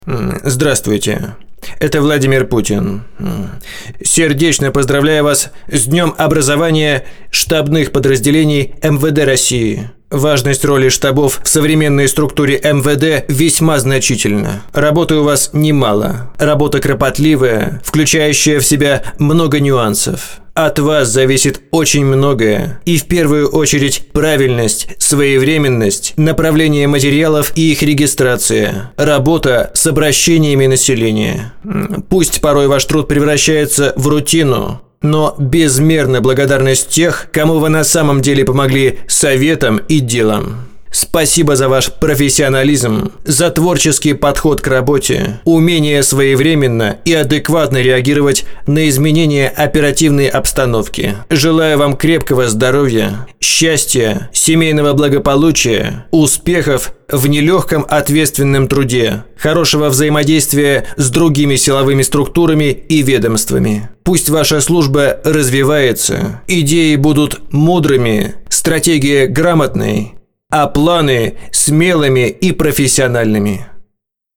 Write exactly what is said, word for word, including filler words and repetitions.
Здравствуйте. Это Владимир Путин. Сердечно поздравляю вас с Днем образования штабных подразделений эм вэ дэ России. Важность роли штабов в современной структуре эм вэ дэ весьма значительна. Работы у вас немало. Работа кропотливая, включающая в себя много нюансов. От вас зависит очень многое, и в первую очередь правильность, своевременность, направление материалов и их регистрация, работа с обращениями населения. Пусть порой ваш труд превращается в рутину, но безмерна благодарность тех, кому вы на самом деле помогли советом и делом. Спасибо за ваш профессионализм, за творческий подход к работе, умение своевременно и адекватно реагировать на изменения оперативной обстановки. Желаю вам крепкого здоровья, счастья, семейного благополучия, успехов в нелегком ответственном труде, хорошего взаимодействия с другими силовыми структурами и ведомствами. Пусть ваша служба развивается, идеи будут мудрыми, стратегия грамотной, а планы смелыми и профессиональными.